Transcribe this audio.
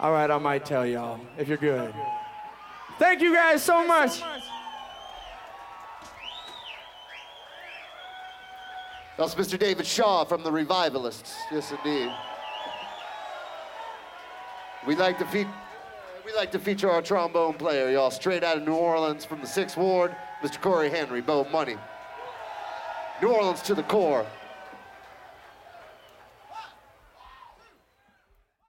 All right, I might tell y'all if you're good. Thank you guys so much. That's Mr. David Shaw from the Revivalists. Yes, indeed. We like to feature our trombone player, y'all, straight out of New Orleans from the 6th Ward, Mr. Corey Henry, Bo Money. New Orleans to the core.